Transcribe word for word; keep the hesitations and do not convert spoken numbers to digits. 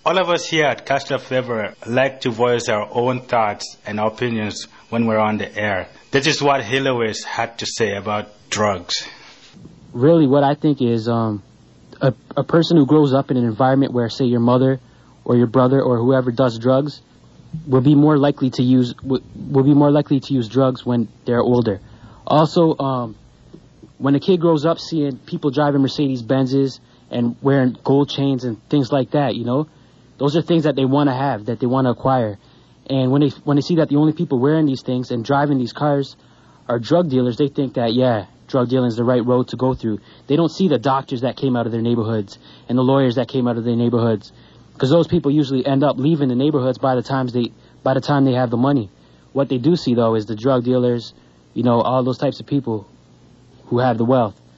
All of us here at Catch the Flavor like to voice our own thoughts and opinions when we're on the air. This is what Hilowis had to say about drugs. Really, what I think is um, a, a person who grows up in an environment where, say, your mother or your brother or whoever does drugs will be more likely to use will, will be more likely to use drugs when they're older. Also, um, when a kid grows up seeing people driving Mercedes Benzes and wearing gold chains and things like that, you know, those are things that they want to have, that they want to acquire. And when they when they see that the only people wearing these things and driving these cars are drug dealers, they think that, yeah, drug dealing is the right road to go through. They don't see the doctors that came out of their neighborhoods and the lawyers that came out of their neighborhoods, because those people usually end up leaving the neighborhoods by the times they by the time they have the money. What they do see, though, is the drug dealers, you know, all those types of people who have the wealth.